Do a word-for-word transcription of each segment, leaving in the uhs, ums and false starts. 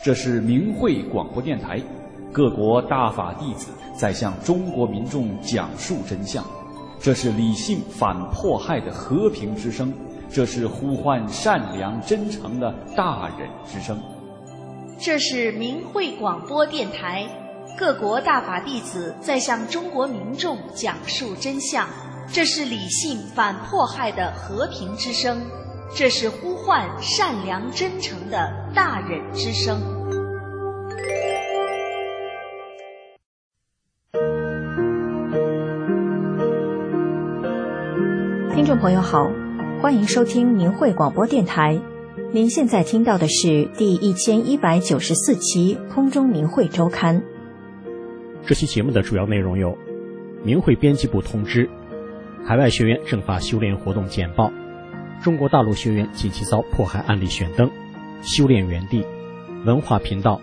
这是明慧广播电台，各国大法弟子在向中国民众讲述真相。这是理性反迫害的和平之声，这是呼唤善良真诚的大忍之声。 这是明慧广播电台，各国大法弟子在向中国民众讲述真相。这是理性反迫害的和平之声，这是呼唤善良真诚的大忍之声。 听众朋友好，欢迎收听明慧广播电台。您现在听到的是第一千一百九十四期空中明慧周刊。 这期节目的主要内容有：明慧编辑部通知，海外学员正法修炼活动简报，中国大陆学员近期遭迫害案例选灯，修炼园地，文化频道。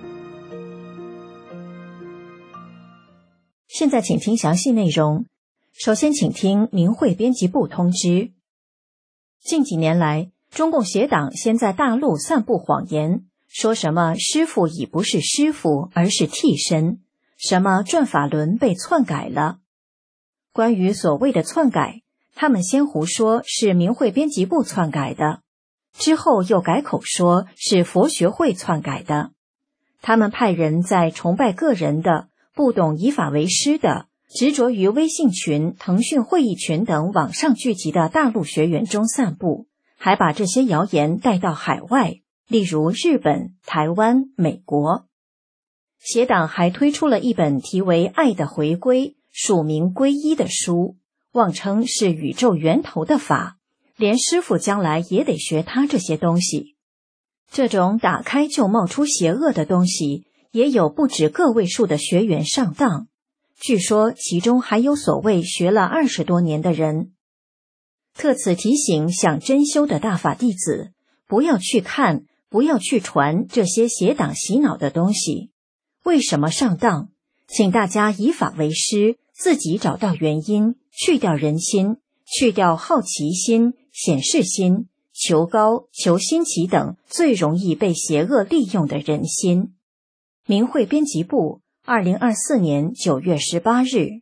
现在请听详细内容。首先请听明慧编辑部通知。近几年来，中共邪党先在大陆散布谎言，说什么师父已不是师父，而是替身，什么转法轮被篡改了。关于所谓的篡改，他们先胡说是明慧编辑部篡改的，之后又改口说是佛学会篡改的。他们派人在崇拜个人的、不懂以法为师的、执着于微信群、腾讯会议群等网上聚集的大陆学员中散布，还把这些谣言带到海外，例如日本、台湾、美国。邪党还推出了一本题为《爱的回归》署名皈依的书，妄称是宇宙源头的法，连师父将来也得学他这些东西。这种打开就冒出邪恶的东西，也有不止个位数的学员上当。据说其中还有所谓学了二十多年的人。特此提醒想真修的大法弟子，不要去看，不要去传这些邪党洗脑的东西。为什么上当？请大家以法为师，自己找到原因，去掉人心，去掉好奇心、显示心、求高、求新奇等最容易被邪恶利用的人心。明慧编辑部二零二四年九月十八日。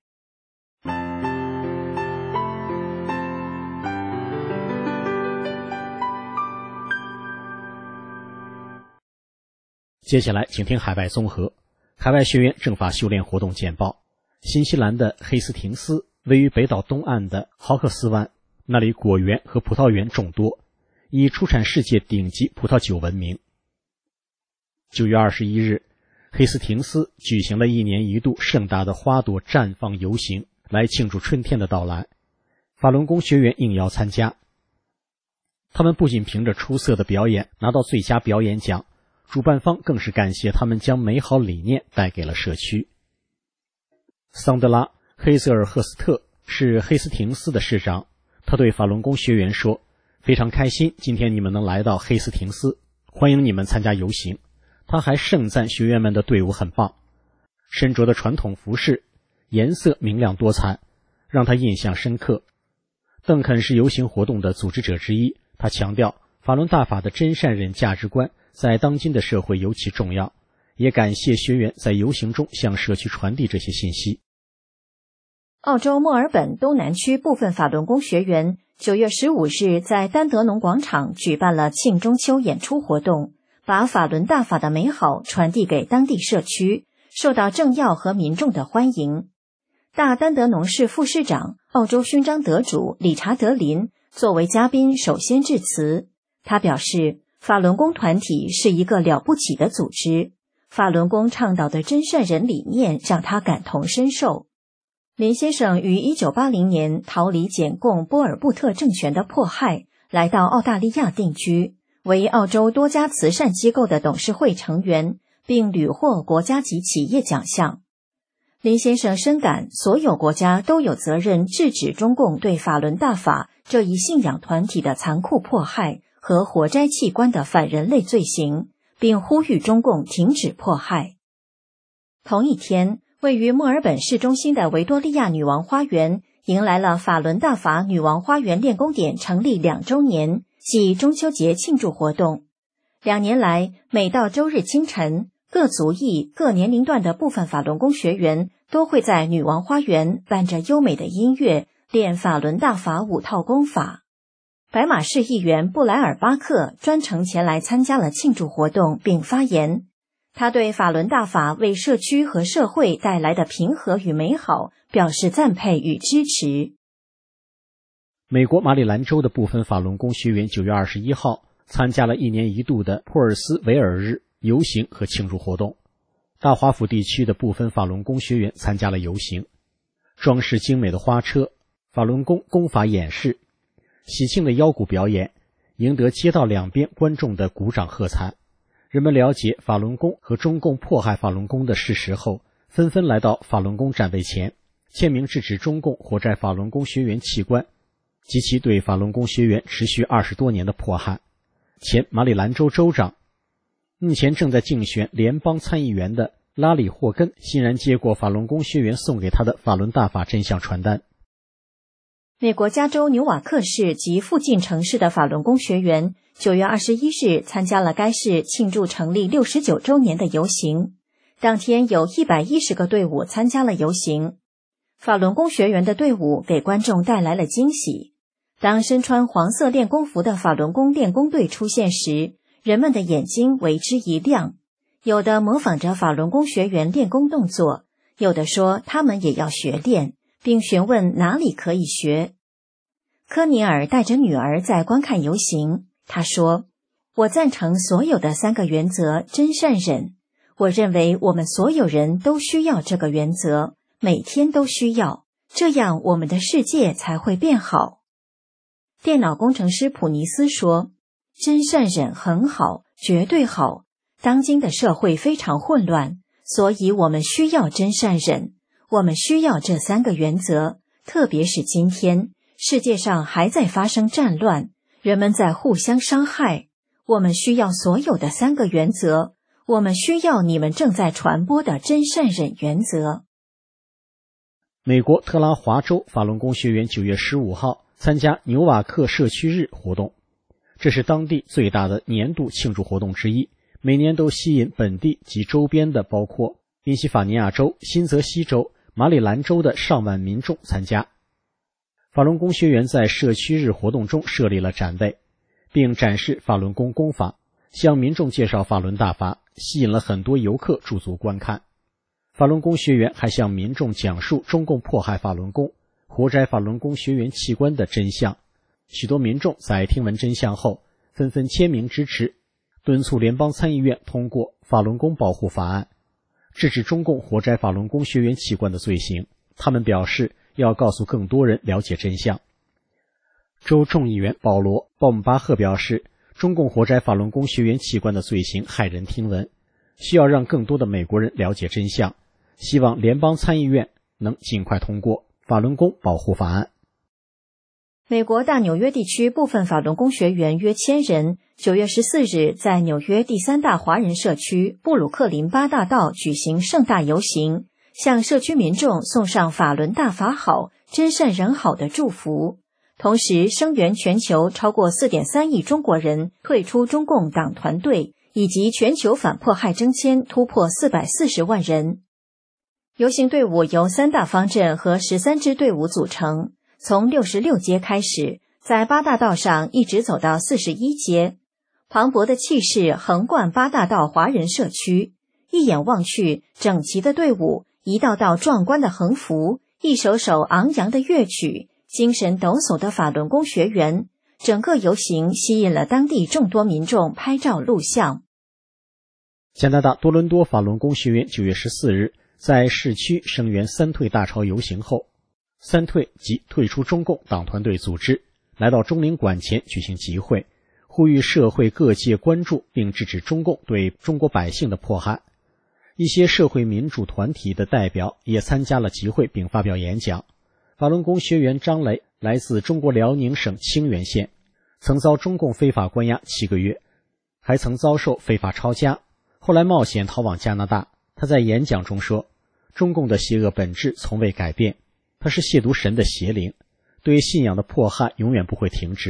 接下来请听海外综合。海外学员正法修炼活动简报。新西兰的黑斯廷斯位于北岛东岸的豪克斯湾，那里果园和葡萄园众多，以出产世界顶级葡萄酒闻名。九月二十一日，黑斯廷斯举行了一年一度盛大的花朵绽放游行，来庆祝春天的到来。法轮功学员应邀参加。他们不仅凭着出色的表演拿到最佳表演奖，主办方更是感谢他们将美好理念带给了社区。桑德拉·黑泽尔赫斯特是黑斯廷斯的市长，他对法轮功学员说：“非常开心，今天你们能来到黑斯廷斯，欢迎你们参加游行。”他还盛赞学员们的队伍很棒，身着的传统服饰颜色明亮多彩，让他印象深刻。邓肯是游行活动的组织者之一，他强调法轮大法的真善忍价值观在当今的社会尤其重要，也感谢学员在游行中向社区传递这些信息。 澳洲墨尔本东南区部分法轮功学员九月十五日在丹德农广场举办了庆中秋演出活动，把法轮大法的美好传递给当地社区，受到政要和民众的欢迎。大丹德农市副市长、澳洲勋章得主理查德林作为嘉宾首先致辞，他表示，法轮功团体是一个了不起的组织，法轮功倡导的真善忍理念让他感同身受。林先生于一九八零年逃离简共波尔布特政权的迫害，来到澳大利亚定居，为澳洲多家慈善机构的董事会成员，并屡获国家级企业奖项。林先生深感所有国家都有责任制止中共对法轮大法这一信仰团体的残酷迫害和活摘器官的反人类罪行，并呼吁中共停止迫害。同一天，位于墨尔本市中心的维多利亚女王花园迎来了法轮大法女王花园练功点成立两周年暨中秋节庆祝活动。 两年来，每到周日清晨，各族裔、各年龄段的部分法轮功学员都会在女王花园伴着优美的音乐练法轮大法五套功法。白马市议员布莱尔巴克专程前来参加了庆祝活动并发言，他对法轮大法为社区和社会带来的平和与美好表示赞佩与支持。 美国马里兰州的部分法轮功学员九月二十一号参加了一年一度的普尔斯维尔日游行和庆祝活动。大华府地区的部分法轮功学员参加了游行，装饰精美的花车、法轮功功法演示、喜庆的腰鼓表演，赢得街道两边观众的鼓掌喝彩。人们了解法轮功和中共迫害法轮功的事实后，纷纷来到法轮功站位前，签名制止中共活摘法轮功学员器官及其对法轮功学员持续二十多年的迫害。前马里兰州州长，目前正在竞选联邦参议员的拉里·霍根欣然接过法轮功学员送给他的法轮大法真相传单。 美国加州纽瓦克市及附近城市的法轮功学员九月二十一日参加了该市庆祝成立六十九周年的游行，当天有一百一十个队伍参加了游行。法轮功学员的队伍给观众带来了惊喜。当身穿黄色练功服的法轮功练功队出现时，人们的眼睛为之一亮，有的模仿着法轮功学员练功动作，有的说他们也要学练，并询问哪里可以学。科尼尔带着女儿在观看游行，他说：“我赞成所有的三个原则真善忍，我认为我们所有人都需要这个原则，每天都需要，这样我们的世界才会变好。”电脑工程师普尼斯说：“真善忍很好，绝对好。当今的社会非常混乱，所以我们需要真善忍，我们需要这三个原则，特别是今天，世界上还在发生战乱，人们在互相伤害，我们需要所有的三个原则，我们需要你们正在传播的真善忍原则。” 美国特拉华州法轮功学员九月十五号参加纽瓦克社区日活动，这是当地最大的年度庆祝活动之一，每年都吸引本地及周边的包括宾夕法尼亚州、新泽西州、马里兰州的上万民众参加。法轮功学员在社区日活动中设立了展位，并展示法轮功功法，向民众介绍法轮大法，吸引了很多游客驻足观看。法轮功学员还向民众讲述中共迫害法轮功、活摘法轮功学员器官的真相。许多民众在听闻真相后，纷纷签名支持，敦促联邦参议院通过法轮功保护法案，制止中共活摘法轮功学员器官的罪行。他们表示要告诉更多人了解真相。州众议员保罗·鲍姆巴赫表示，中共活摘法轮功学员器官的罪行骇人听闻，需要让更多的美国人了解真相，希望联邦参议院能尽快通过法轮功保护法案。 美国大纽约地区部分法轮功学员约千人，九月十四日在纽约第三大华人社区布鲁克林八大道举行盛大游行，向社区民众送上法轮大法好、真善人好的祝福，同时声援全球超过 四点三亿中国人退出中共党团队，以及全球反迫害征签突破四百四十万人。游行队伍由三大方阵和十三支队伍组成，从六十六街开始，在八大道上一直走到四十一街。磅礴的气势横贯八大道华人社区，一眼望去，整齐的队伍，一道道壮观的横幅，一首首昂扬的乐曲，精神抖擞的法轮功学员，整个游行吸引了当地众多民众拍照录像。 加拿大多伦多法轮功学员九月十四日在市区声援三退大潮游行后，三退即退出中共党团队组织，来到中领馆前举行集会，呼吁社会各界关注并制止中共对中国百姓的迫害。一些社会民主团体的代表也参加了集会并发表演讲。法轮功学员张雷来自中国辽宁省清源县，曾遭中共非法关押七个月，还曾遭受非法抄家，后来冒险逃往加拿大。他在演讲中说，中共的邪恶本质从未改变，它是亵渎神的邪灵，对信仰的迫害永远不会停止。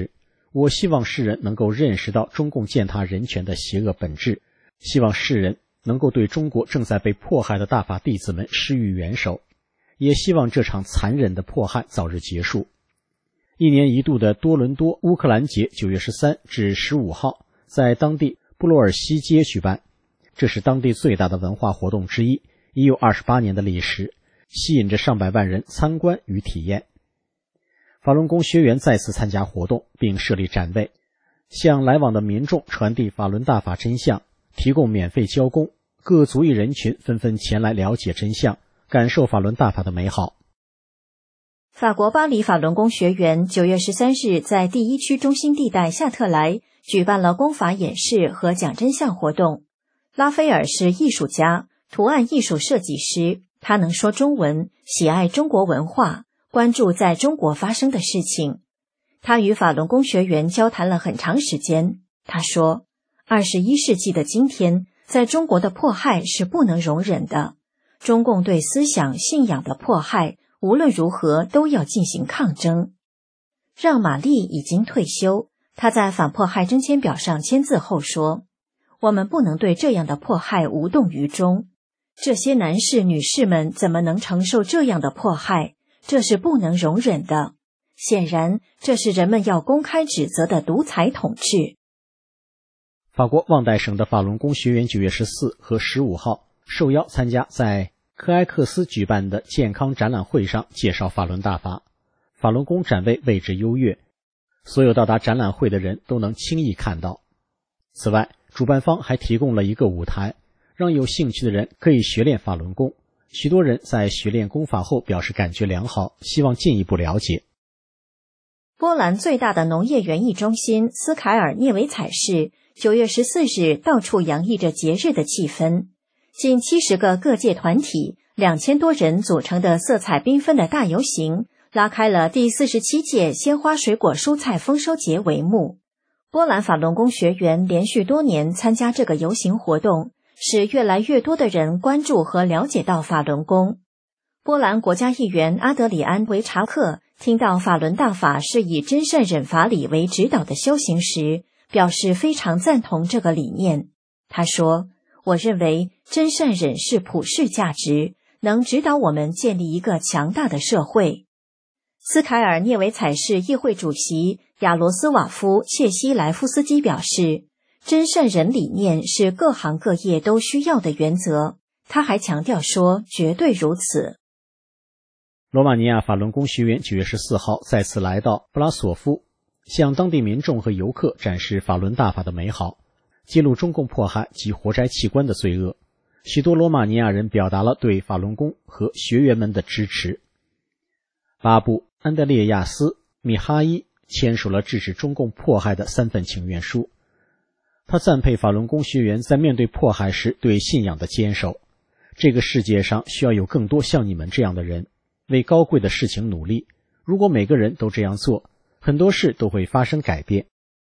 我希望世人能够认识到中共践踏人权的邪恶本质，希望世人能够对中国正在被迫害的大法弟子们施予援手，也希望这场残忍的迫害早日结束。一年一度的多伦多乌克兰节九月十三至十五号在当地布洛尔西街举办，这是当地最大的文化活动之一，已有二十八年的历史，吸引着上百万人参观与体验。法轮功学员再次参加活动，并设立展位，向来往的民众传递法轮大法真相，提供免费教功，各族裔人群纷纷前来了解真相，感受法轮大法的美好。 法国巴黎法轮功学员九月十三日在第一区中心地带夏特莱举办了功法演示和讲真相活动。拉斐尔是艺术家，图案艺术设计师，他能说中文，喜爱中国文化，关注在中国发生的事情。他与法轮功学员交谈了很长时间。他说，二十一世纪的今天，在中国的迫害是不能容忍的。中共对思想信仰的迫害，无论如何都要进行抗争。让玛丽已经退休，她在反迫害征签表上签字后说，我们不能对这样的迫害无动于衷。这些男士女士们怎么能承受这样的迫害？这是不能容忍的。显然，这是人们要公开指责的独裁统治。 法国旺代省的法轮功学员九月十四和十五号受邀参加在克埃克斯举办的健康展览会上介绍法轮大法。法轮功展位位置优越，所有到达展览会的人都能轻易看到。此外，主办方还提供了一个舞台，让有兴趣的人可以学练法轮功。许多人在学练功法后表示感觉良好，希望进一步了解。 波兰最大的农业园艺中心斯凯尔涅维采市九月十四日到处洋溢着节日的气氛，近七十个各界团体、两千多人组成的色彩缤纷的大游行，拉开了第四十七届鲜花水果蔬菜丰收节帷幕。波兰法轮功学员连续多年参加这个游行活动，使越来越多的人关注和了解到法轮功。波兰国家议员阿德里安·维查克听到法轮大法是以真善忍法理为指导的修行时，表示非常赞同这个理念。他说，我认为真善忍是普世价值，能指导我们建立一个强大的社会。斯凯尔涅维采市议会主席亚罗斯瓦夫·切西莱夫斯基表示，真善忍理念是各行各业都需要的原则。他还强调说，绝对如此。 罗马尼亚法轮功学员九月十四号再次来到布拉索夫，向当地民众和游客展示法轮大法的美好，揭露中共迫害及活摘器官的罪恶。许多罗马尼亚人表达了对法轮功和学员们的支持。巴布·安德烈亚斯·米哈伊签署了制止中共迫害的三份请愿书。他赞佩法轮功学员在面对迫害时对信仰的坚守。这个世界上需要有更多像你们这样的人，为高贵的事情努力。如果每个人都这样做，很多事都会发生改变。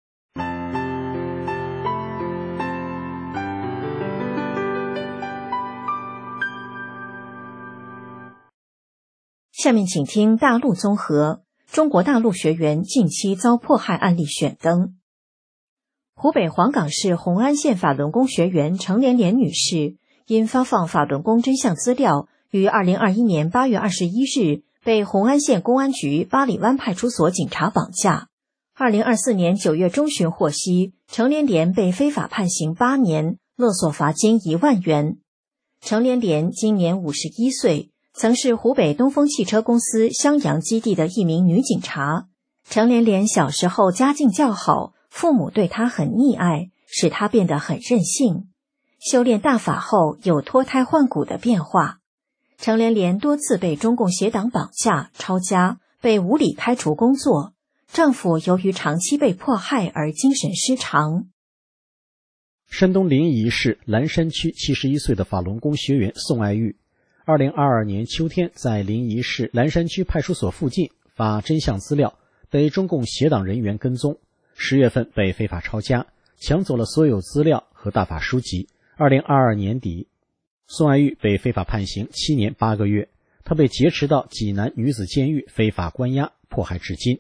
下面请听大陆综合：中国大陆学员近期遭迫害案例选登。湖北黄冈市红安县法轮功学员程连莲女士因发放法轮功真相资料，于二零二一年八月二十一日被红安县公安局八里湾派出所警察绑架。二零二四年九月中旬获悉，程连莲被非法判刑八年，勒索罚金一万元。程连莲今年五十一岁，曾是湖北东风汽车公司襄阳基地的一名女警察。程连莲小时候家境较好，父母对她很溺爱，使她变得很任性。修炼大法后有脱胎换骨的变化。程连莲多次被中共邪党绑架、抄家，被无理开除工作。丈夫由于长期被迫害而精神失常。 山东临沂市蓝山区七十一岁的法轮功学员宋爱玉，二零二二年秋天在临沂市蓝山区派出所附近发真相资料，被中共邪党人员跟踪，十月份被非法抄家，抢走了所有资料和大法书籍。二零二二年底，宋爱玉被非法判刑七年八个月，她被劫持到济南女子监狱非法关押，迫害至今。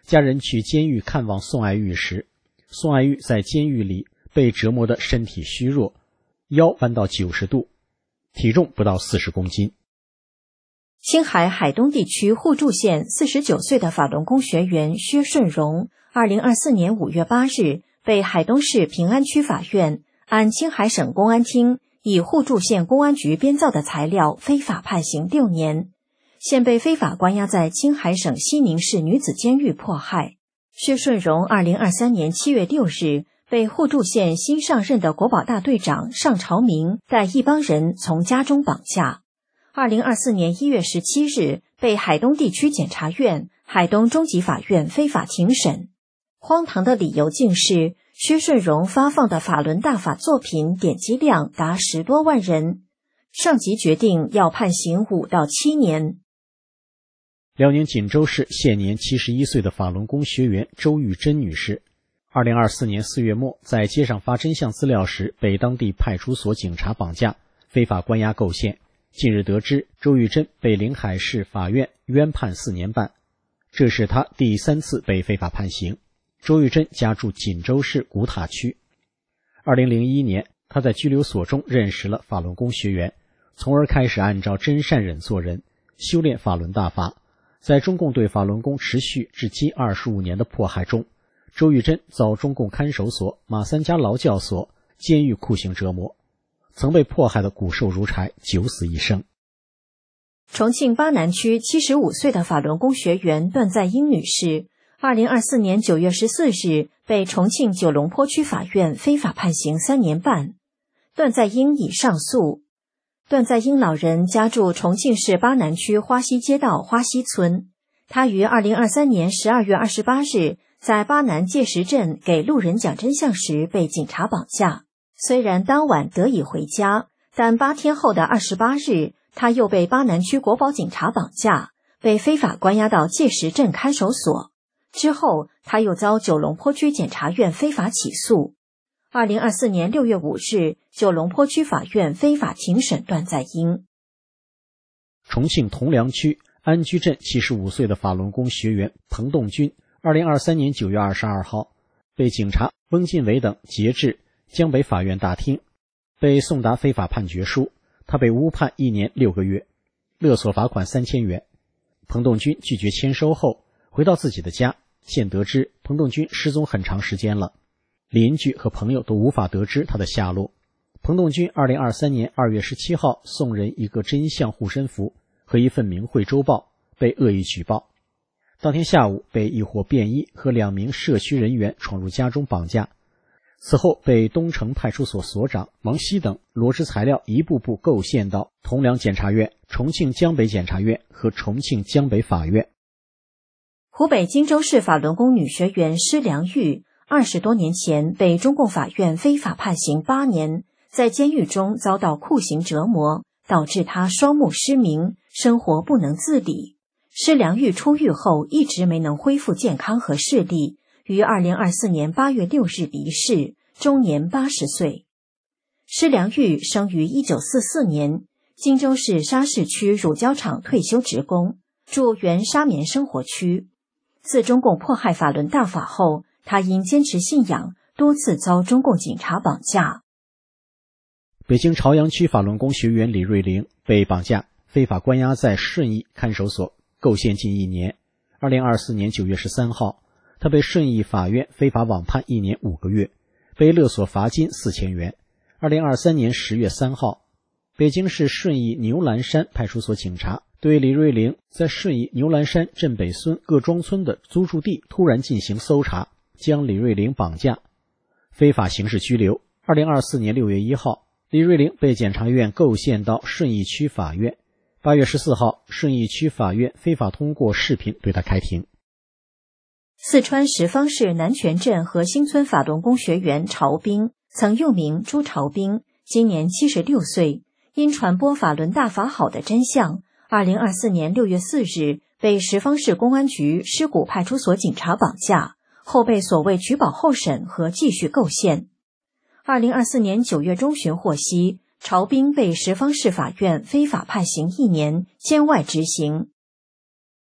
家人去监狱看望宋爱玉时，宋爱玉在监狱里被折磨得身体虚弱，腰弯到九十度，体重不到四十公斤。 青海海东地区互助县四十九岁的法轮功学员薛顺荣，二零二四年五月八日被海东市平安区法院按青海省公安厅以互助县公安局编造的材料非法判刑六年，现被非法关押在青海省西宁市女子监狱迫害。薛顺荣二零二三年七月六日被互助县新上任的国保大队长尚朝明带一帮人从家中绑架。二零二四年一月十七日被海东地区检察院、海东中级法院非法庭审。荒唐的理由竟是薛顺荣发放的法轮大法作品点击量达十多万人，上级决定要判刑五到七年。 辽宁锦州市现年七十一岁的法轮功学员周玉珍女士，二零二四年四月末在街上发真相资料时被当地派出所警察绑架，非法关押构陷。近日得知，周玉珍被临海市法院冤判四年半，这是她第三次被非法判刑。周玉珍家住锦州市古塔区。二零零一年，她在拘留所中认识了法轮功学员，从而开始按照真善忍做人，修炼法轮大法。在中共对法轮功持续至今二十五年的迫害中，周玉珍遭中共看守所、马三家劳教所、监狱酷刑折磨，曾被迫害的骨瘦如柴，九死一生。 重庆巴南区七十五岁的法轮功学员段在英女士，二零二四年九月十四日被重庆九龙坡区法院非法判刑三年半。段在英已上诉。段在英老人家住重庆市巴南区花溪街道花溪村，他于二零二三年十二月二十八日在巴南界石镇给路人讲真相时被警察绑架。虽然当晚得以回家，但八天后的二十八日，他又被巴南区国保警察绑架，被非法关押到界石镇看守所。之后，他又遭九龙坡区检察院非法起诉。二零二四年六月五日，九龙坡区法院非法庭审段在英。 重庆铜梁区安居镇七十五岁的法轮功学员彭栋军，二零二三年九月二十二号被警察翁进伟等截至江北法院大厅，被送达非法判决书，他被误判一年六个月，勒索罚款三千元。彭栋军拒绝签收后，回到自己的家，现得知彭栋军失踪很长时间了，邻居和朋友都无法得知他的下落。彭栋军二零二三年二月十七号送人一个真相护身符和一份明慧周报，被恶意举报。当天下午被一伙便衣和两名社区人员闯入家中绑架，此后被东城派出所所长王希等罗织材料一步步构陷到铜梁检察院、重庆江北检察院和重庆江北法院。 湖北荆州市法轮功女学员施良玉二十多年前被中共法院非法判刑八年，在监狱中遭到酷刑折磨，导致她双目失明，生活不能自理。施良玉出狱后一直没能恢复健康和视力，于二零二四年八月六日离世，终年八十岁。施良玉生于一九四四年，荆州市沙市区乳胶厂退休职工，住原沙棉生活区。自中共迫害法轮大法后，他因坚持信仰，多次遭中共警察绑架。 北京朝阳区法轮功学员李瑞玲被绑架，非法关押在顺义看守所，构陷近一年。二零二四年九月十三号，他被顺义法院非法网判一年五个月，被勒索罚金四千元。二零二三年十月三号，北京市顺义牛栏山派出所警察对李瑞玲在顺义牛栏山镇北村各庄村的租住地突然进行搜查，将李瑞玲绑架，非法刑事拘留。二零二四年六月一号，李瑞玲被检察院构陷到顺义区法院。八月十四号，顺义区法院非法通过视频对他开庭。 四川什邡市南泉镇和新村法轮功学员朝兵，曾又名朱朝兵，今年七十六岁，因传播法轮大法好的真相，二零二四年六月四日被什邡市公安局狮谷派出所警察绑架，后被所谓举保候审和继续构陷。二零二四年九月中旬获悉，朝兵被什邡市法院非法判刑一年，监外执行。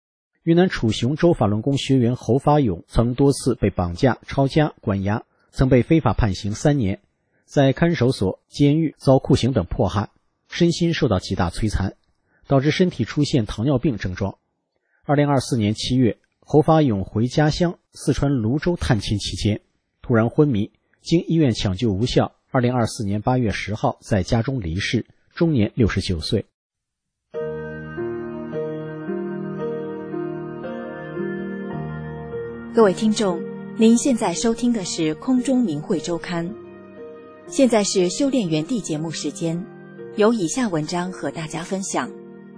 云南楚雄州法轮功学员侯发勇曾多次被绑架、抄家、关押，曾被非法判刑三年，在看守所、监狱遭酷刑等迫害，身心受到极大摧残，导致身体出现糖尿病症状。二零二四年七月，侯发勇回家乡四川泸州探亲期间，突然昏迷，经医院抢救无效，二零二四年八月十号在家中离世，终年六十九岁。 各位听众，您现在收听的是空中明慧周刊，现在是修炼园地节目时间，有以下文章和大家分享。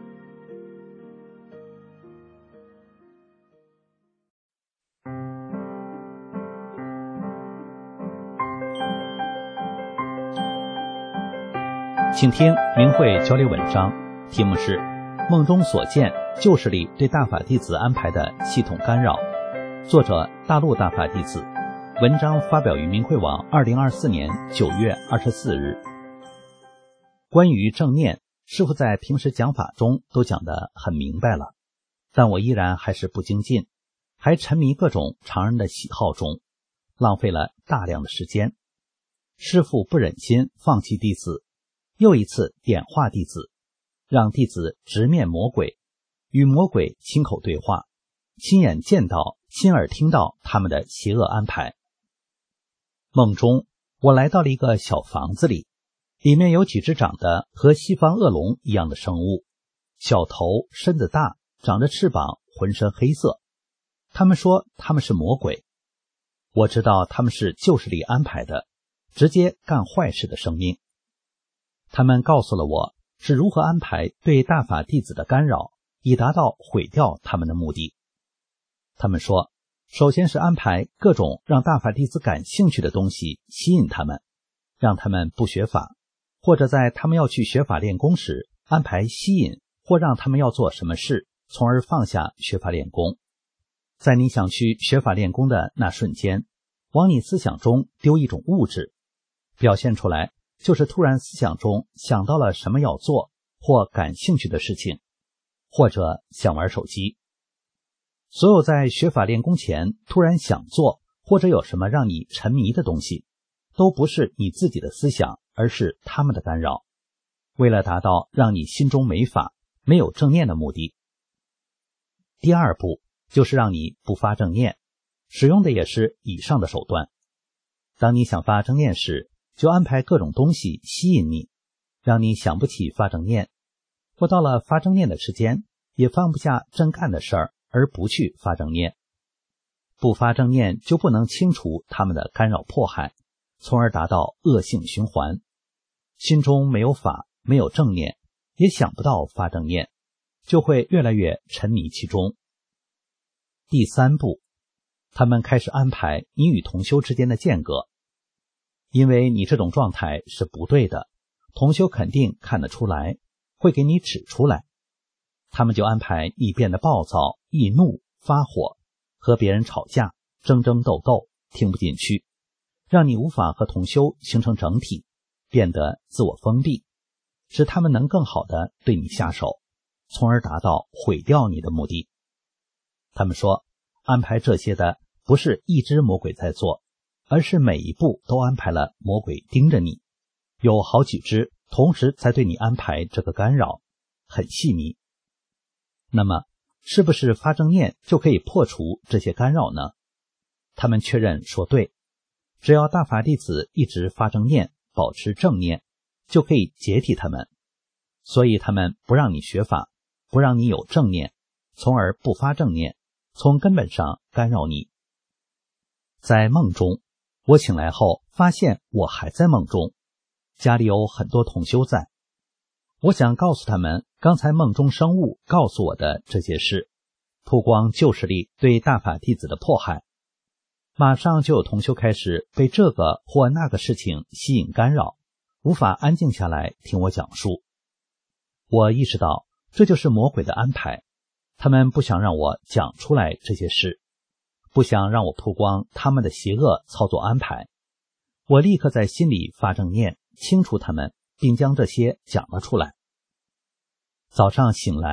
请听明慧交流文章，题目是《梦中所见旧势力对大法弟子安排的系统干扰》，作者大陆大法弟子，文章发表于明慧网二零二四年九月二十四日。关于正念，师父在平时讲法中都讲得很明白了，但我依然还是不精进，还沉迷各种常人的喜好中，浪费了大量的时间。师父不忍心放弃弟子，又一次点化弟子，让弟子直面魔鬼，与魔鬼亲口对话，亲眼见到、亲耳听到他们的邪恶安排。梦中，我来到了一个小房子里，里面有几只长得和西方恶龙一样的生物，小头，身子大，长着翅膀，浑身黑色。他们说他们是魔鬼。我知道他们是旧势力安排的，直接干坏事的生命。他们告诉了我是如何安排对大法弟子的干扰，以达到毁掉他们的目的。他们说，首先是安排各种让大法弟子感兴趣的东西吸引他们，让他们不学法，或者在他们要去学法练功时安排吸引或让他们要做什么事，从而放下学法练功。在你想去学法练功的那瞬间，往你思想中丢一种物质，表现出来就是突然思想中想到了什么要做或感兴趣的事情，或者想玩手机。所有在学法练功前突然想做或者有什么让你沉迷的东西，都不是你自己的思想，而是他们的干扰，为了达到让你心中没法、没有正念的目的。第二步就是让你不发正念，使用的也是以上的手段。当你想发正念时，就安排各种东西吸引你，让你想不起发正念，或到了发正念的时间，也放不下正干的事儿，而不去发正念。不发正念就不能清除他们的干扰迫害，从而达到恶性循环。心中没有法，没有正念，也想不到发正念，就会越来越沉迷其中。第三步，他们开始安排你与同修之间的间隔。因为你这种状态是不对的，同修肯定看得出来，会给你指出来。他们就安排你变得暴躁、易怒、发火，和别人吵架、争争斗斗，听不进去，让你无法和同修形成整体，变得自我封闭，使他们能更好地对你下手，从而达到毁掉你的目的。他们说，安排这些的不是一只魔鬼在做，而是每一步都安排了魔鬼盯着你，有好几只同时在对你安排这个干扰，很细密。那么是不是发正念就可以破除这些干扰呢？他们确认说对，只要大法弟子一直发正念，保持正念，就可以解体他们。所以他们不让你学法，不让你有正念，从而不发正念，从根本上干扰你。在梦中，我醒来后发现我还在梦中，家里有很多同修在。我想告诉他们刚才梦中生物告诉我的这些事，曝光旧势力对大法弟子的迫害。马上就有同修开始被这个或那个事情吸引干扰，无法安静下来听我讲述。我意识到这就是魔鬼的安排，他们不想让我讲出来这些事，不想让我曝光他们的邪恶操作安排。我立刻在心里发正念，清除他们，并将这些讲了出来。早上醒来，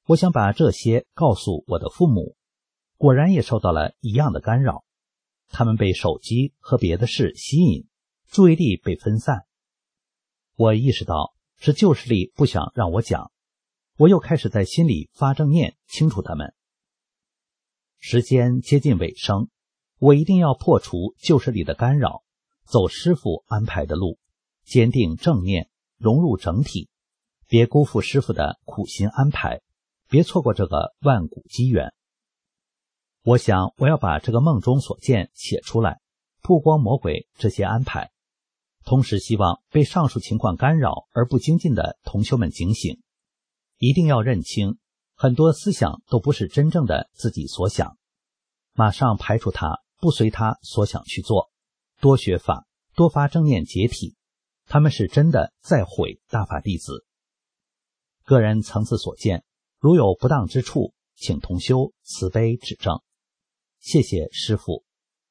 我想把这些告诉我的父母，果然也受到了一样的干扰。他们被手机和别的事吸引，注意力被分散。我意识到是旧势力不想让我讲，我又开始在心里发正念，清楚他们。时间接近尾声，我一定要破除旧势力的干扰，走师父安排的路，坚定正念，融入整体，别辜负师父的苦心安排，别错过这个万古机缘。我想我要把这个梦中所见写出来，曝光魔鬼这些安排，同时希望被上述情况干扰而不精进的同修们警醒，一定要认清很多思想都不是真正的自己所想，马上排除它，不随他所想去做，多学法，多发正念解体，他们是真的在毁大法弟子。个人层次所见，如有不当之处，请同修慈悲指正。谢谢师父。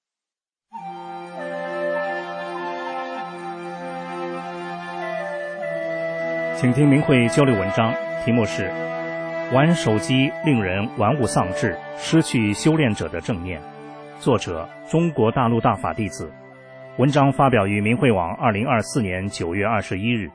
请听明慧交流文章，题目是玩手机令人玩物丧志，失去修炼者的正念，作者中国大陆大法弟子，文章发表于明慧网二零二四年九月二十一日。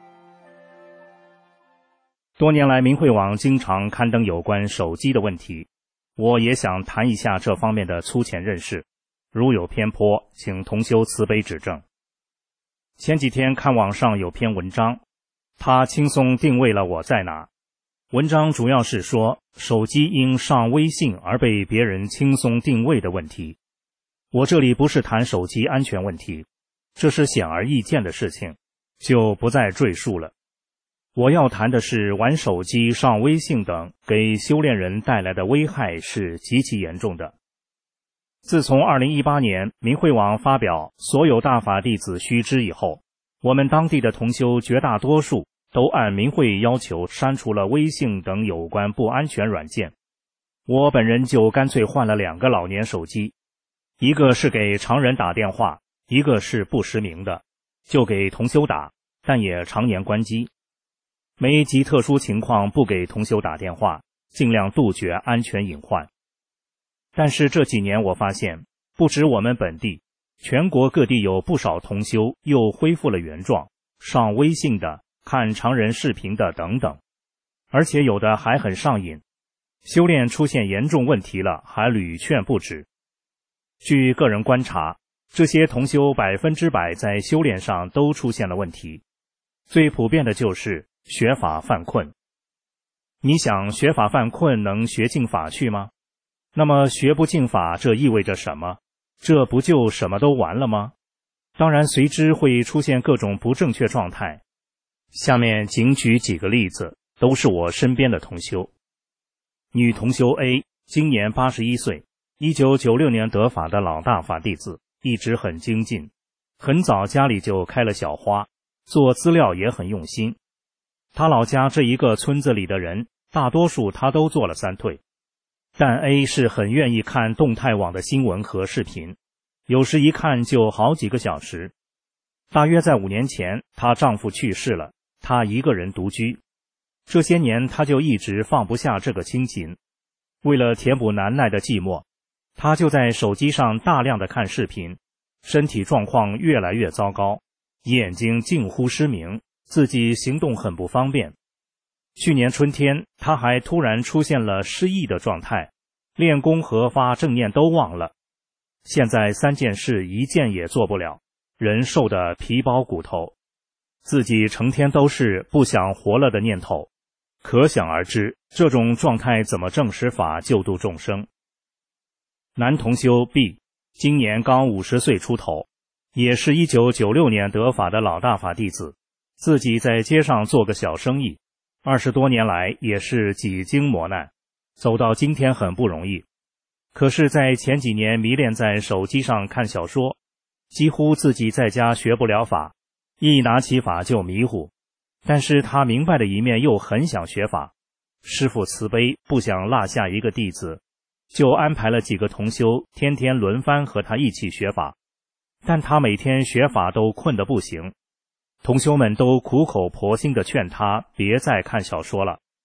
多年来，明慧网经常刊登有关手机的问题，我也想谈一下这方面的粗浅认识，如有偏颇，请同修慈悲指正。前几天看网上有篇文章，它轻松定位了我在哪。文章主要是说手机因上微信而被别人轻松定位的问题。我这里不是谈手机安全问题，这是显而易见的事情，就不再赘述了。我要谈的是玩手机、上微信等给修炼人带来的危害是极其严重的。自从二零一八年明慧网发表所有大法弟子须知以后，我们当地的同修绝大多数都按明慧要求删除了微信等有关不安全软件。我本人就干脆换了两个老年手机，一个是给常人打电话，一个是不实名的，就给同修打，但也常年关机。没极特殊情况不给同修打电话，尽量杜绝安全隐患。但是这几年我发现，不止我们本地，全国各地有不少同修又恢复了原状，上微信的、看常人视频的等等，而且有的还很上瘾，修炼出现严重问题了，还屡劝不止。据个人观察，这些同修百分之百在修炼上都出现了问题，最普遍的就是学法犯困。你想学法犯困能学进法去吗？那么学不进法这意味着什么？这不就什么都完了吗？当然随之会出现各种不正确状态。下面仅举几个例子，都是我身边的同修。女同修 A 今年八十一岁，一九九六年得法的老大法弟子，一直很精进，很早家里就开了小花，做资料也很用心。他老家这一个村子里的人，大多数他都做了三退。但 A 是很愿意看动态网的新闻和视频，有时一看就好几个小时。大约在五年前，她丈夫去世了，她一个人独居。这些年她就一直放不下这个亲情，为了填补难耐的寂寞，她就在手机上大量的看视频，身体状况越来越糟糕，眼睛近乎失明，自己行动很不方便。去年春天，他还突然出现了失忆的状态，练功和发正念都忘了。现在三件事一件也做不了，人瘦得皮包骨头，自己成天都是不想活了的念头，可想而知，这种状态怎么证实法救度众生。男同修 B 今年刚五十岁出头，也是一九九六年得法的老大法弟子，自己在街上做个小生意，二十多年来也是几经磨难，走到今天很不容易。可是在前几年迷恋在手机上看小说，几乎自己在家学不了法，一拿起法就迷糊。但是他明白的一面又很想学法，师父慈悲，不想落下一个弟子，就安排了几个同修天天轮番和他一起学法。但他每天学法都困得不行，同修们都苦口婆心地劝他别再看小说了。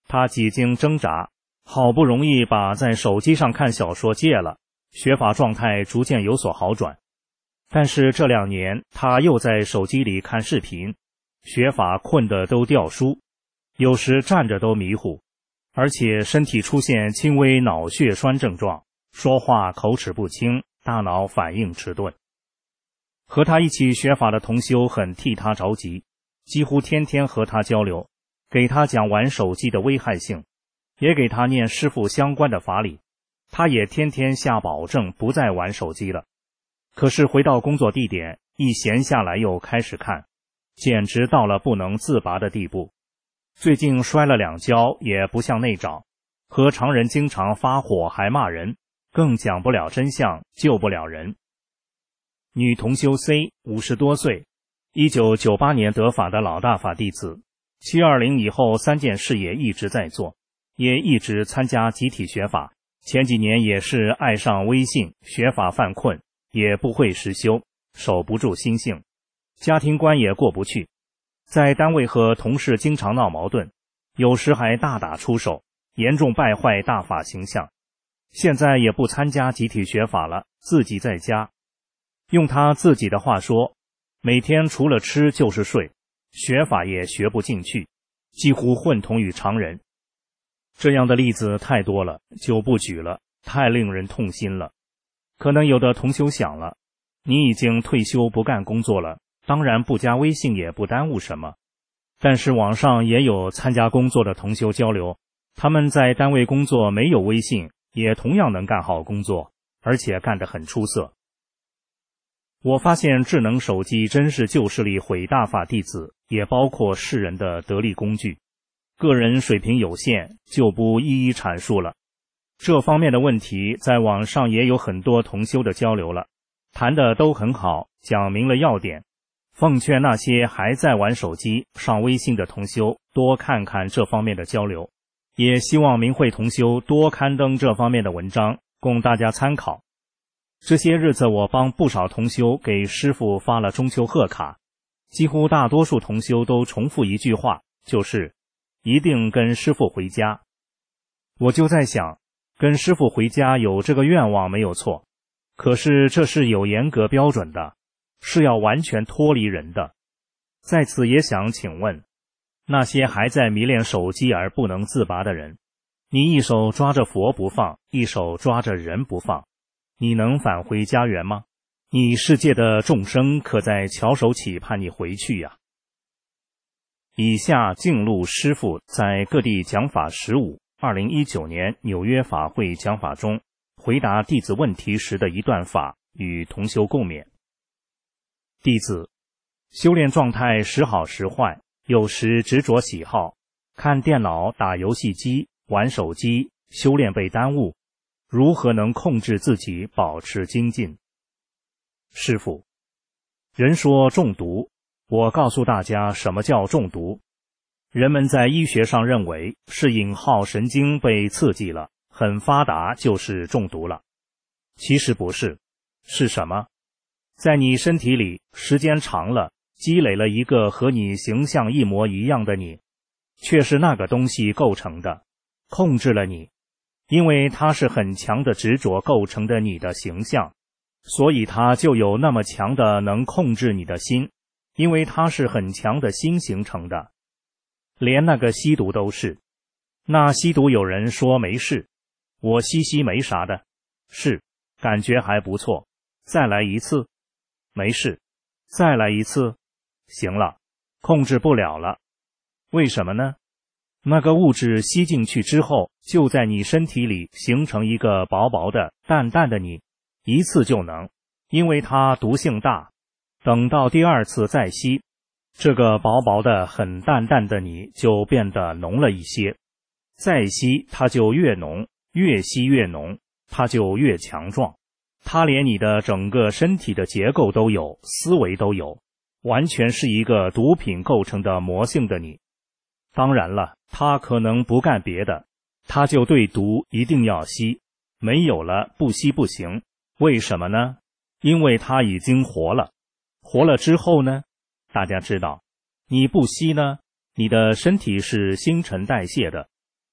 他几经挣扎，好不容易把在手机上看小说戒了，学法状态逐渐有所好转。但是这两年他又在手机里看视频，学法困得都掉书，有时站着都迷糊，而且身体出现轻微脑血栓症状，说话口齿不清，大脑反应迟钝。和他一起学法的同修很替他着急，几乎天天和他交流，给他讲玩手机的危害性，也给他念师父相关的法理，他也天天下保证不再玩手机了。可是回到工作地点，一闲下来又开始看，简直到了不能自拔的地步。最近摔了两跤，也不向内找，和常人经常发火还骂人，更讲不了真相，救不了人。女同修 C 五十多岁，一九九八年得法的老大法弟子，七二零以后三件事也一直在做，也一直参加集体学法。前几年也是爱上微信，学法犯困，也不会实修，守不住心性，家庭关也过不去，在单位和同事经常闹矛盾，有时还大打出手，严重败坏大法形象。现在也不参加集体学法了，自己在家。用他自己的话说，每天除了吃就是睡，学法也学不进去，几乎混同于常人。这样的例子太多了，就不举了，太令人痛心了。可能有的同修想了，你已经退休不干工作了，当然不加微信也不耽误什么。但是网上也有参加工作的同修交流，他们在单位工作没有微信，也同样能干好工作，而且干得很出色。我发现智能手机真是旧势力毁大法弟子，也包括世人的得力工具。个人水平有限，就不一一阐述了。这方面的问题在网上也有很多同修的交流了，谈的都很好，讲明了要点。奉劝那些还在玩手机、上微信的同修多看看这方面的交流，也希望明慧同修多刊登这方面的文章，供大家参考。这些日子我帮不少同修给师父发了中秋贺卡，几乎大多数同修都重复一句话，就是一定跟师父回家。我就在想，跟师父回家有这个愿望没有错，可是这是有严格标准的，是要完全脱离人的。在此也想请问，那些还在迷恋手机而不能自拔的人，你一手抓着佛不放，一手抓着人不放，你能返回家园吗？你世界的众生可在翘首企盼你回去呀。以下敬录师父在各地讲法十五二零一九年纽约法会讲法中回答弟子问题时的一段法，与同修共勉。弟子修炼状态时好时坏，有时执着喜好，看电脑、打游戏机、玩手机，修炼被耽误，如何能控制自己保持精进？师父，人说中毒，我告诉大家什么叫中毒。人们在医学上认为是引号神经被刺激了，很发达就是中毒了。其实不是，是什么？在你身体里时间长了，积累了一个和你形象一模一样的你，却是那个东西构成的，控制了你。因为它是很强的执着构成的你的形象，所以它就有那么强的能控制你的心，因为它是很强的心形成的。连那个吸毒都是。那吸毒有人说没事，我吸吸没啥的，是，感觉还不错，再来一次，没事，再来一次，行了，控制不了了。为什么呢？那个物质吸进去之后，就在你身体里形成一个薄薄的、淡淡的你，一次就能，因为它毒性大，等到第二次再吸，这个薄薄的、很淡淡的你就变得浓了一些，再吸它就越浓，越吸越浓，它就越强壮。它连你的整个身体的结构都有，思维都有，完全是一个毒品构成的魔性的你。当然了，他可能不干别的，他就对毒一定要吸，没有了不吸不行。为什么呢？因为他已经活了。活了之后呢，大家知道，你不吸呢，你的身体是新陈代谢的，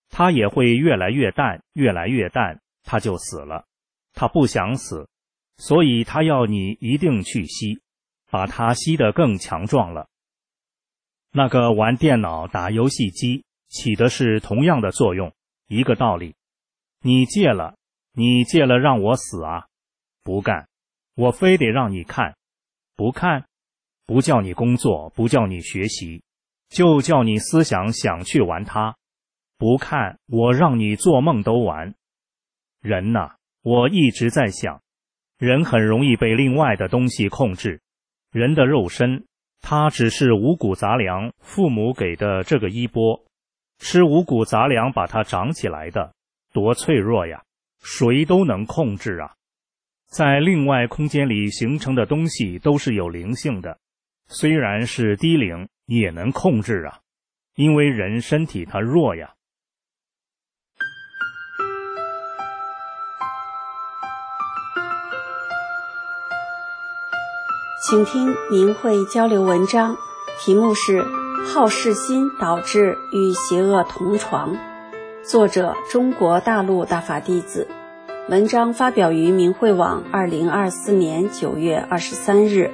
它也会越来越淡，越来越淡，它就死了。它不想死，所以它要你一定去吸，把它吸得更强壮了。那个玩电脑打游戏机起的是同样的作用，一个道理。你戒了，你戒了让我死啊？不干，我非得让你看。不看，不叫你工作，不叫你学习，就叫你思想想去玩它。不看，我让你做梦都玩。人呐，我一直在想，人很容易被另外的东西控制。人的肉身，它只是五谷杂粮，父母给的这个衣钵，吃五谷杂粮把它长起来的，多脆弱呀，谁都能控制啊。在另外空间里形成的东西都是有灵性的，虽然是低灵，也能控制啊，因为人身体它弱呀。 请听明慧交流文章，题目是《好事心导致与邪恶同床》，作者中国大陆大法弟子。文章发表于明慧网二零二四年九月二十三日。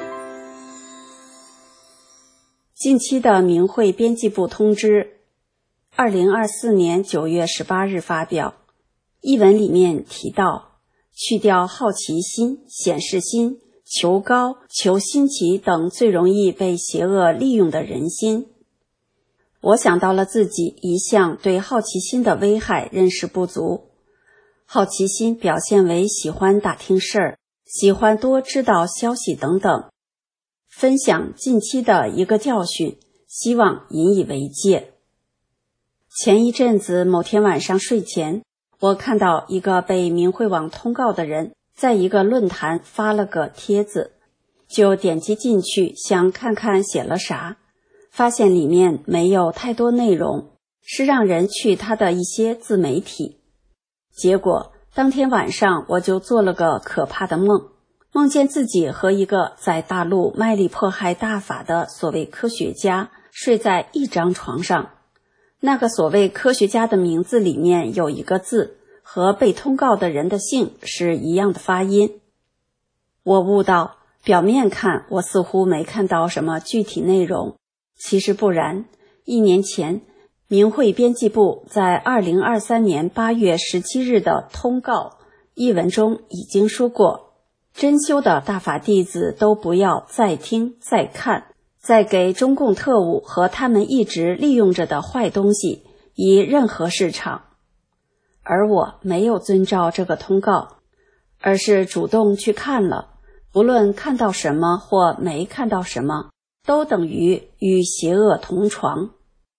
近期的明慧编辑部通知，二零二四年九月十八日发表。译文里面提到，去掉好奇心、显示心、求高、求新奇等最容易被邪恶利用的人心。我想到了自己一向对好奇心的危害认识不足。好奇心表现为喜欢打听事儿，喜欢多知道消息等等。分享近期的一个教训，希望引以为戒。前一阵子某天晚上睡前，我看到一个被明慧网通告的人在一个论坛发了个帖子，就点击进去想看看写了啥，发现里面没有太多内容，是让人去他的一些自媒体。结果当天晚上我就做了个可怕的梦，梦见自己和一个在大陆卖力迫害大法的所谓科学家睡在一张床上。那个所谓科学家的名字里面有一个字和被通告的人的姓是一样的发音。我悟到，表面看我似乎没看到什么具体内容，其实不然。一年前明慧编辑部在二零二三年八月十七日的通告一文中已经说过，真修的大法弟子都不要再听再看，再给中共特务和他们一直利用着的坏东西以任何市场。而我没有遵照这个通告，而是主动去看了，不论看到什么或没看到什么，都等于与邪恶同床。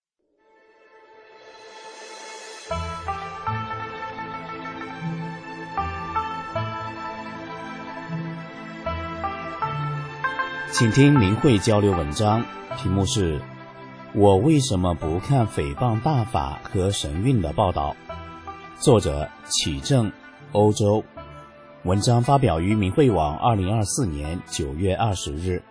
请听明慧交流文章，题目是我为什么不看诽谤大法和神韵的报道，作者启正，欧洲。文章发表于明慧网二零二四年九月二十日。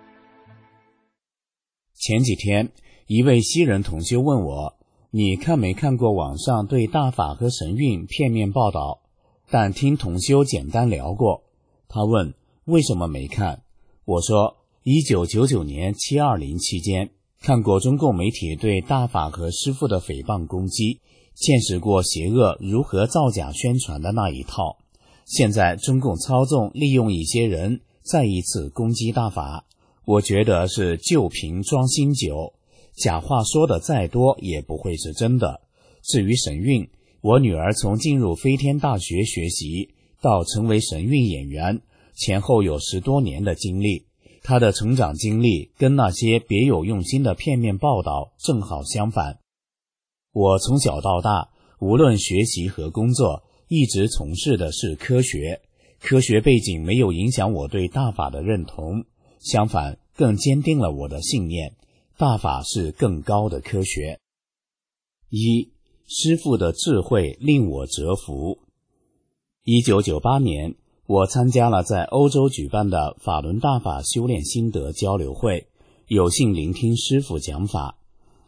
前几天一位西人同修问我，你看没看过网上对大法和神韵片面报道，但听同修简单聊过。他问为什么没看，我说一九九九年七二零期间看过中共媒体对大法和师父的诽谤攻击，见识过邪恶如何造假宣传的那一套。现在中共操纵利用一些人再一次攻击大法，我觉得是旧瓶装新酒，假话说的再多也不会是真的。至于神韵，我女儿从进入飞天大学学习到成为神韵演员，前后有十多年的经历，她的成长经历跟那些别有用心的片面报道正好相反。我从小到大，无论学习和工作，一直从事的是科学，科学背景没有影响我对大法的认同，相反更坚定了我的信念，大法是更高的科学。一，师父的智慧令我折服。一九九八年，我参加了在欧洲举办的法轮大法修炼心得交流会，有幸聆听师父讲法。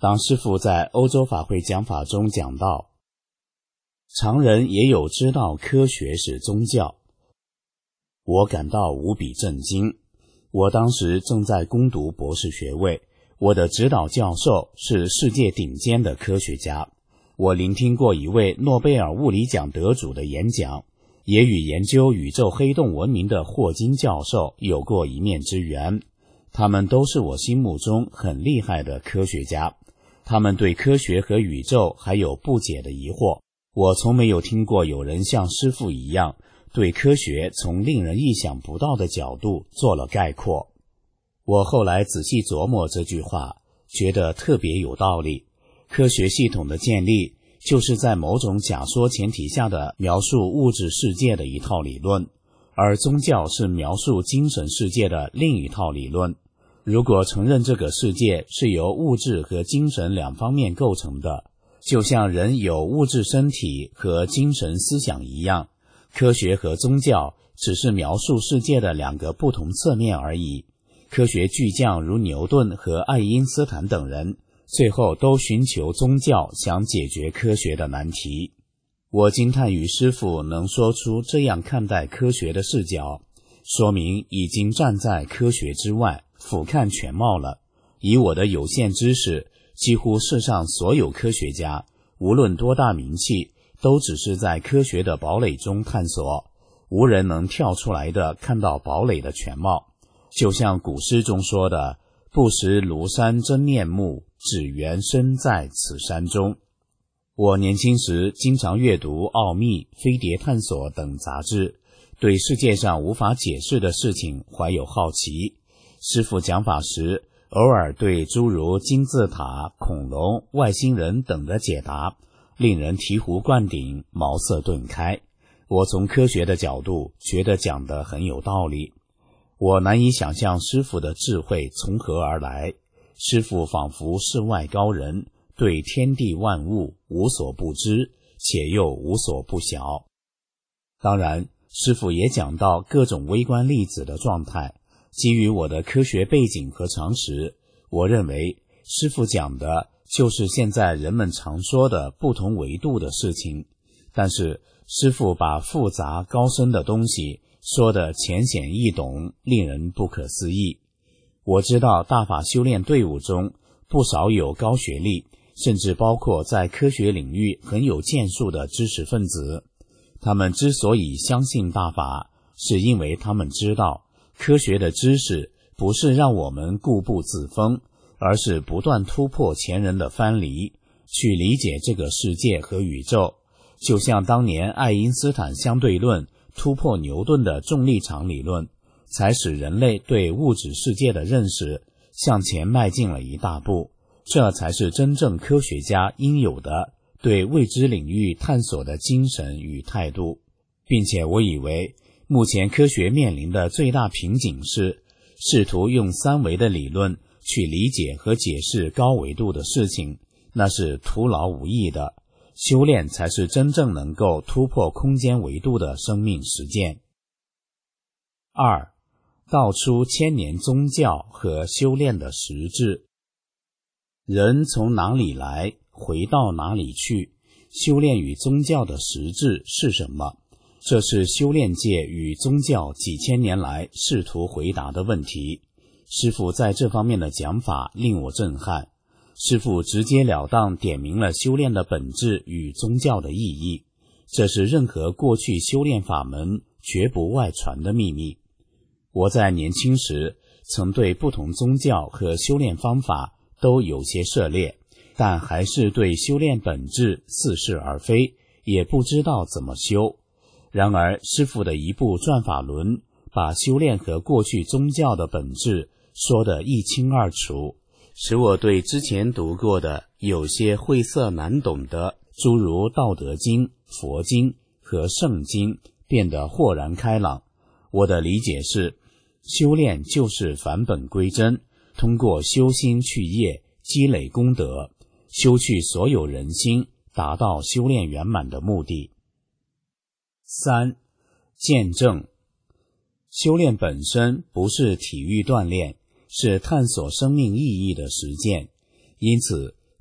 当师父在欧洲法会讲法中讲到，常人也有知道科学是宗教，我感到无比震惊。我当时正在攻读博士学位，我的指导教授是世界顶尖的科学家，我聆听过一位诺贝尔物理奖得主的演讲，也与研究宇宙黑洞闻名的霍金教授有过一面之缘。他们都是我心目中很厉害的科学家，他们对科学和宇宙还有不解的疑惑。我从没有听过有人像师父一样对科学从令人意想不到的角度做了概括。我后来仔细琢磨这句话，觉得特别有道理。科学系统的建立就是在某种假说前提下的描述物质世界的一套理论，而宗教是描述精神世界的另一套理论。如果承认这个世界是由物质和精神两方面构成的，就像人有物质身体和精神思想一样，科学和宗教只是描述世界的两个不同侧面而已。科学巨匠如牛顿和爱因斯坦等人，最后都寻求宗教想解决科学的难题。我惊叹于师父能说出这样看待科学的视角，说明已经站在科学之外，俯瞰全貌了。以我的有限知识，几乎世上所有科学家，无论多大名气，都只是在科学的堡垒中探索，无人能跳出来的看到堡垒的全貌。就像古诗中说的，不识庐山真面目，只缘身在此山中。我年轻时经常阅读《奥秘》《飞碟探索》等杂志，对世界上无法解释的事情怀有好奇。师父讲法时，偶尔对诸如金字塔、恐龙、外星人等的解答，令人醍醐灌顶，茅塞顿开。我从科学的角度觉得讲得很有道理。我难以想象师父的智慧从何而来，师父仿佛世外高人，对天地万物无所不知，且又无所不晓。当然，师父也讲到各种微观粒子的状态。基于我的科学背景和常识，我认为师父讲的就是现在人们常说的不同维度的事情，但是师父把复杂高深的东西说得浅显易懂，令人不可思议。我知道大法修炼队伍中不少有高学历，甚至包括在科学领域很有建树的知识分子。他们之所以相信大法，是因为他们知道科学的知识不是让我们固步自封，而是不断突破前人的藩篱，去理解这个世界和宇宙。就像当年爱因斯坦相对论突破牛顿的重力场理论，才使人类对物质世界的认识向前迈进了一大步。这才是真正科学家应有的对未知领域探索的精神与态度。并且我以为目前科学面临的最大瓶颈是试图用三维的理论去理解和解释高维度的事情，那是徒劳无益的。修炼才是真正能够突破空间维度的生命实践。二，道出千年宗教和修炼的实质。人从哪里来，回到哪里去？修炼与宗教的实质是什么？这是修炼界与宗教几千年来试图回答的问题。师父在这方面的讲法令我震撼。师父直截了当点明了修炼的本质与宗教的意义，这是任何过去修炼法门绝不外传的秘密。我在年轻时曾对不同宗教和修炼方法都有些涉猎，但还是对修炼本质似是而非，也不知道怎么修。然而师父的一部转法轮把修炼和过去宗教的本质说得一清二楚，使我对之前读过的有些晦涩难懂的诸如道德经、佛经和圣经变得豁然开朗。我的理解是，修炼就是返本归真，通过修心去业，积累功德，修去所有人心，达到修炼圆满的目的。三，见证。修炼本身不是体育锻炼，是探索生命意义的实践。因此，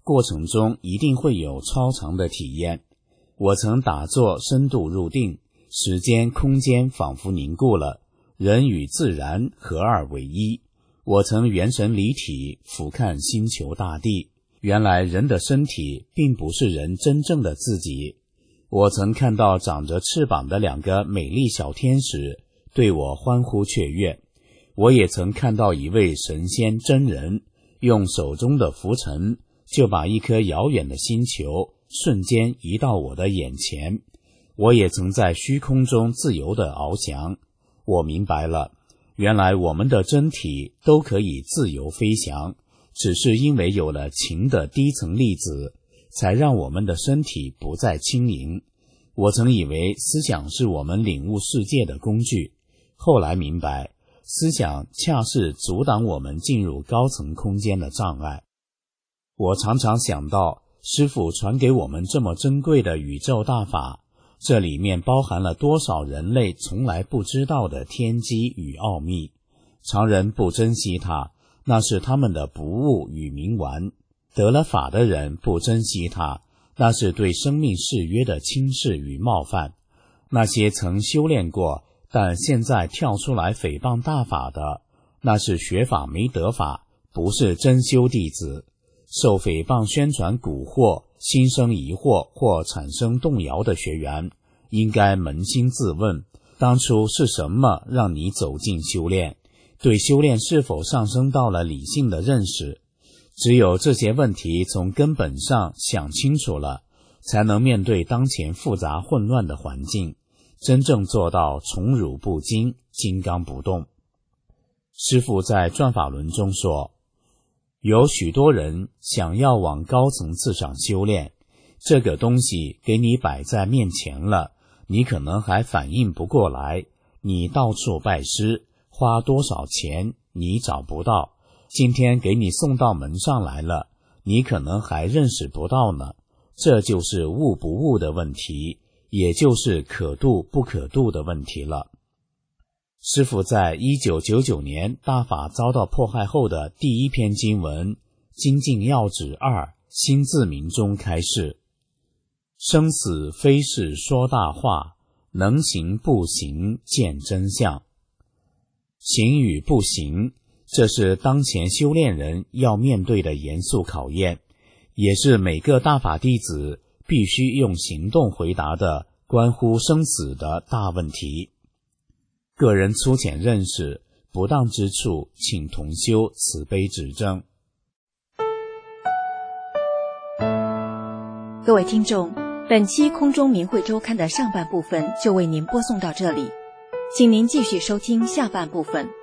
过程中一定会有超常的体验。我曾打坐深度入定，时间空间仿佛凝固了，人与自然合二为一。我曾元神离体，俯瞰星球大地，原来人的身体并不是人真正的自己。我曾看到长着翅膀的两个美丽小天使对我欢呼雀跃，我也曾看到一位神仙真人用手中的拂尘就把一颗遥远的星球瞬间移到我的眼前。我也曾在虚空中自由地翱翔。我明白了，原来我们的真体都可以自由飞翔，只是因为有了情的低层粒子，才让我们的身体不再轻盈。我曾以为思想是我们领悟世界的工具，后来明白，思想恰是阻挡我们进入高层空间的障碍。我常常想到师父传给我们这么珍贵的宇宙大法，这里面包含了多少人类从来不知道的天机与奥秘。常人不珍惜它，那是他们的不悟与冥顽；得了法的人不珍惜它，那是对生命誓约的轻视与冒犯。那些曾修炼过但现在跳出来诽谤大法的，那是学法没得法，不是真修弟子。受诽谤宣传蛊惑，心生疑惑或产生动摇的学员，应该扪心自问，当初是什么让你走进修炼？对修炼是否上升到了理性的认识？只有这些问题从根本上想清楚了，才能面对当前复杂混乱的环境，真正做到宠辱不惊，金刚不动。师父在转法轮中说，有许多人想要往高层次上修炼，这个东西给你摆在面前了，你可能还反应不过来，你到处拜师，花多少钱你找不到，今天给你送到门上来了，你可能还认识不到呢。这就是悟不悟的问题，也就是可度不可度的问题了。师父在一九九九年大法遭到迫害后的第一篇经文《精进要旨二心自明》中开示，生死非是说大话，能行不行见真相。行与不行，这是当前修炼人要面对的严肃考验，也是每个大法弟子必须用行动回答的关乎生死的大问题。个人粗浅认识不当之处，请同修慈悲指正。 各位听众，本期空中明慧周刊的上半部分就为您播送到这里，请您继续收听下半部分。